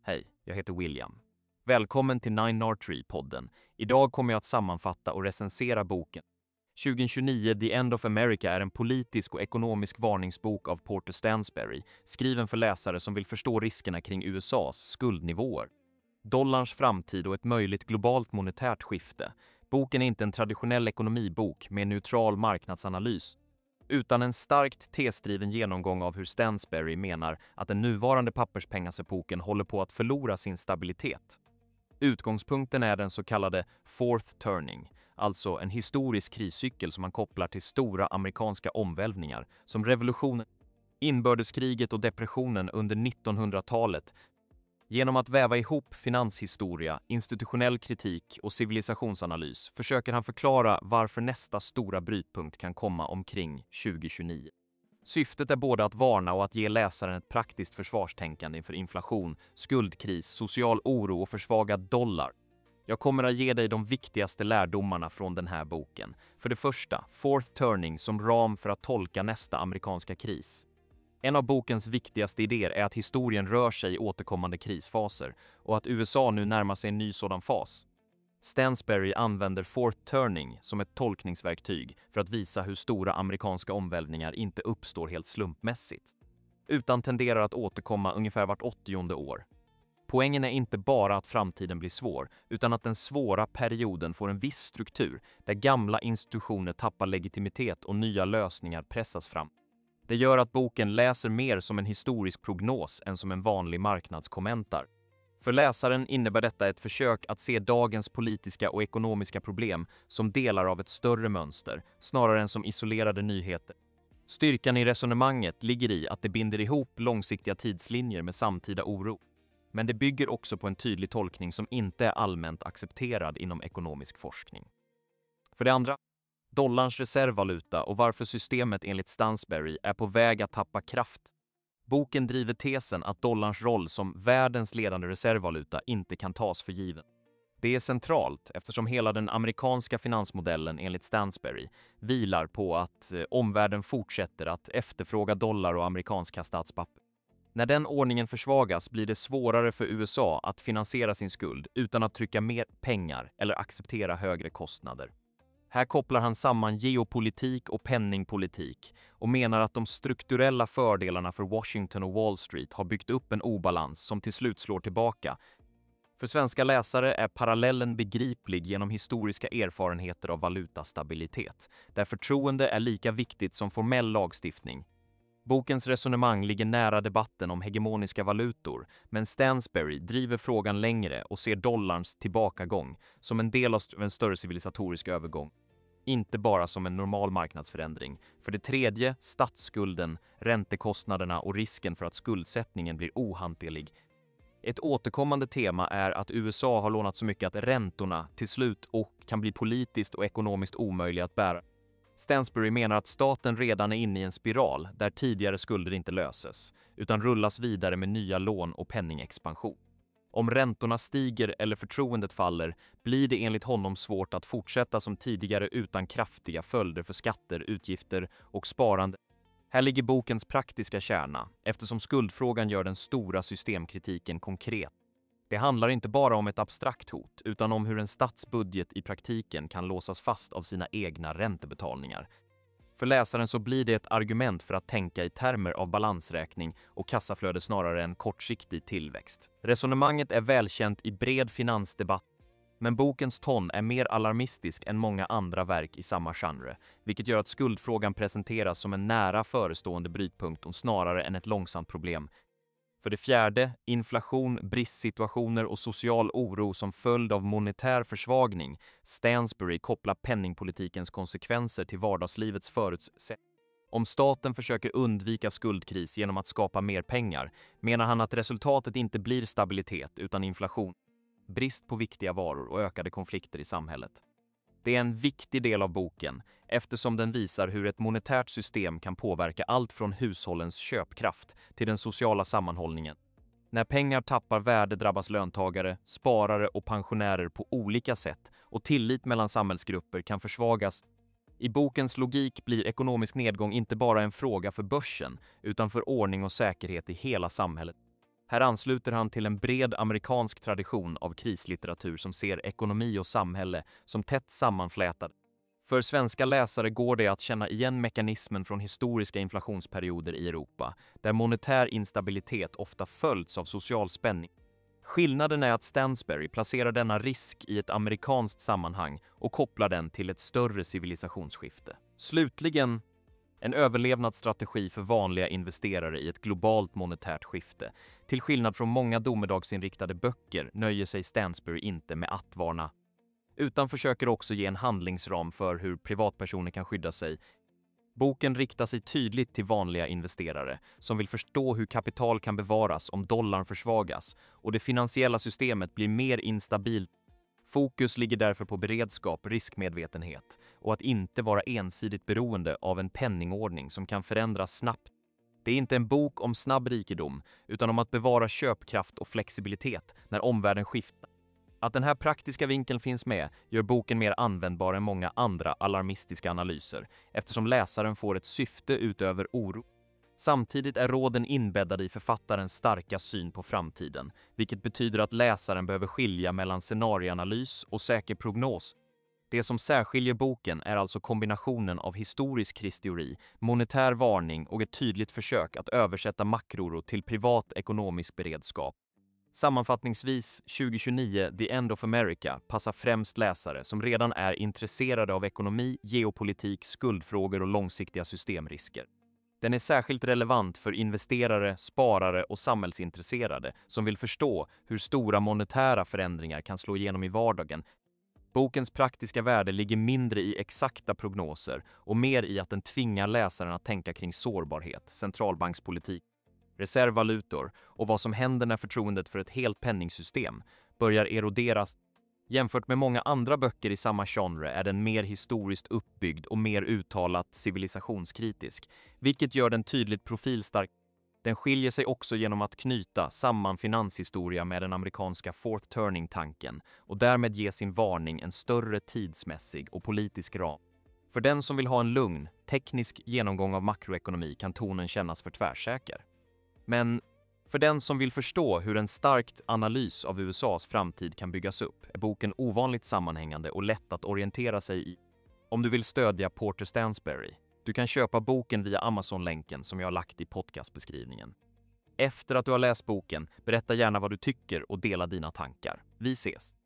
Hej, jag heter William. Välkommen till 9R3-podden. Idag kommer jag att sammanfatta och recensera boken. 2029 The End of America är en politisk och ekonomisk varningsbok av Porter Stansberry, skriven för läsare som vill förstå riskerna kring USAs skuldnivåer. Dollarns framtid och ett möjligt globalt monetärt skifte. Boken är inte en traditionell ekonomibok med neutral marknadsanalys, utan en starkt tesdriven genomgång av hur Stansberry menar att den nuvarande papperspengasepoken håller på att förlora sin stabilitet. Utgångspunkten är den så kallade Fourth Turning, alltså en historisk kriscykel som man kopplar till stora amerikanska omvälvningar som revolutionen, inbördeskriget och depressionen under 1900-talet. Genom att väva ihop finanshistoria, institutionell kritik och civilisationsanalys försöker han förklara varför nästa stora brytpunkt kan komma omkring 2029. Syftet är både att varna och att ge läsaren ett praktiskt försvarstänkande inför inflation, skuldkris, social oro och försvagad dollar. Jag kommer att ge dig de viktigaste lärdomarna från den här boken. För det första, Fourth Turning som ram för att tolka nästa amerikanska kris. En av bokens viktigaste idéer är att historien rör sig i återkommande krisfaser och att USA nu närmar sig en ny sådan fas. Stansberry använder Fourth Turning som ett tolkningsverktyg för att visa hur stora amerikanska omvälvningar inte uppstår helt slumpmässigt, utan tenderar att återkomma ungefär vart 80:e år. Poängen är inte bara att framtiden blir svår, utan att den svåra perioden får en viss struktur där gamla institutioner tappar legitimitet och nya lösningar pressas fram. Det gör att boken läser mer som en historisk prognos än som en vanlig marknadskommentar. För läsaren innebär detta ett försök att se dagens politiska och ekonomiska problem som delar av ett större mönster, snarare än som isolerade nyheter. Styrkan i resonemanget ligger i att det binder ihop långsiktiga tidslinjer med samtida oro. Men det bygger också på en tydlig tolkning som inte är allmänt accepterad inom ekonomisk forskning. För det andra, dollarns reservvaluta och varför systemet enligt Stansberry är på väg att tappa kraft. Boken driver tesen att dollarns roll som världens ledande reservvaluta inte kan tas för given. Det är centralt eftersom hela den amerikanska finansmodellen enligt Stansberry vilar på att omvärlden fortsätter att efterfråga dollar och amerikanska statspapper. När den ordningen försvagas blir det svårare för USA att finansiera sin skuld utan att trycka mer pengar eller acceptera högre kostnader. Här kopplar han samman geopolitik och penningpolitik och menar att de strukturella fördelarna för Washington och Wall Street har byggt upp en obalans som till slut slår tillbaka. För svenska läsare är parallellen begriplig genom historiska erfarenheter av valutastabilitet, där förtroende är lika viktigt som formell lagstiftning. Bokens resonemang ligger nära debatten om hegemoniska valutor, men Stansberry driver frågan längre och ser dollarns tillbakagång som en del av en större civilisatorisk övergång, inte bara som en normal marknadsförändring. För det tredje, statsskulden, räntekostnaderna och risken för att skuldsättningen blir ohanterlig. Ett återkommande tema är att USA har lånat så mycket att räntorna till slut kan bli politiskt och ekonomiskt omöjliga att bära. Stansberry menar att staten redan är inne i en spiral där tidigare skulder inte löses, utan rullas vidare med nya lån och penningexpansion. Om räntorna stiger eller förtroendet faller blir det enligt honom svårt att fortsätta som tidigare utan kraftiga följder för skatter, utgifter och sparande. Här ligger bokens praktiska kärna, eftersom skuldfrågan gör den stora systemkritiken konkret. Det handlar inte bara om ett abstrakt hot, utan om hur en statsbudget i praktiken kan låsas fast av sina egna räntebetalningar. För läsaren så blir det ett argument för att tänka i termer av balansräkning och kassaflöde snarare än kortsiktig tillväxt. Resonemanget är välkänt i bred finansdebatt, men bokens ton är mer alarmistisk än många andra verk i samma genre, vilket gör att skuldfrågan presenteras som en nära förestående brytpunkt och snarare än ett långsamt problem. För det fjärde, inflation, bristsituationer och social oro som följd av monetär försvagning. Stansberry kopplar penningpolitikens konsekvenser till vardagslivets förutsättningar. Om staten försöker undvika skuldkris genom att skapa mer pengar, menar han att resultatet inte blir stabilitet utan inflation, brist på viktiga varor och ökade konflikter i samhället. Det är en viktig del av boken eftersom den visar hur ett monetärt system kan påverka allt från hushållens köpkraft till den sociala sammanhållningen. När pengar tappar värde drabbas löntagare, sparare och pensionärer på olika sätt och tillit mellan samhällsgrupper kan försvagas. I bokens logik blir ekonomisk nedgång inte bara en fråga för börsen utan för ordning och säkerhet i hela samhället. Här ansluter han till en bred amerikansk tradition av krislitteratur som ser ekonomi och samhälle som tätt sammanflätade. För svenska läsare går det att känna igen mekanismen från historiska inflationsperioder i Europa, där monetär instabilitet ofta följts av social spänning. Skillnaden är att Stansberry placerar denna risk i ett amerikanskt sammanhang och kopplar den till ett större civilisationsskifte. Slutligen, en överlevnadsstrategi för vanliga investerare i ett globalt monetärt skifte. Till skillnad från många domedagsinriktade böcker nöjer sig Stansberry inte med att varna, utan försöker också ge en handlingsram för hur privatpersoner kan skydda sig. Boken riktar sig tydligt till vanliga investerare som vill förstå hur kapital kan bevaras om dollarn försvagas och det finansiella systemet blir mer instabilt. Fokus ligger därför på beredskap, riskmedvetenhet och att inte vara ensidigt beroende av en penningordning som kan förändras snabbt. Det är inte en bok om snabb rikedom utan om att bevara köpkraft och flexibilitet när omvärlden skiftar. Att den här praktiska vinkeln finns med gör boken mer användbar än många andra alarmistiska analyser eftersom läsaren får ett syfte utöver oro. Samtidigt är råden inbäddade i författarens starka syn på framtiden, vilket betyder att läsaren behöver skilja mellan scenarieanalys och säker prognos. Det som särskiljer boken är alltså kombinationen av historisk kristeori, monetär varning och ett tydligt försök att översätta makrooro till privat ekonomisk beredskap. Sammanfattningsvis, 2029 The End of America passar främst läsare som redan är intresserade av ekonomi, geopolitik, skuldfrågor och långsiktiga systemrisker. Den är särskilt relevant för investerare, sparare och samhällsintresserade som vill förstå hur stora monetära förändringar kan slå igenom i vardagen. Bokens praktiska värde ligger mindre i exakta prognoser och mer i att den tvingar läsaren att tänka kring sårbarhet, centralbankspolitik, reservvalutor och vad som händer när förtroendet för ett helt penningsystem börjar eroderas. Jämfört med många andra böcker i samma genre är den mer historiskt uppbyggd och mer uttalat civilisationskritisk, vilket gör den tydligt profilstark. Den skiljer sig också genom att knyta samman finanshistoria med den amerikanska fourth turning-tanken och därmed ge sin varning en större tidsmässig och politisk ram. För den som vill ha en lugn, teknisk genomgång av makroekonomi kan tonen kännas för tvärsäker. Men för den som vill förstå hur en starkt analys av USAs framtid kan byggas upp är boken ovanligt sammanhängande och lätt att orientera sig i. Om du vill stödja Porter Stansberry, du kan köpa boken via Amazon-länken som jag har lagt i podcastbeskrivningen. Efter att du har läst boken, berätta gärna vad du tycker och dela dina tankar. Vi ses!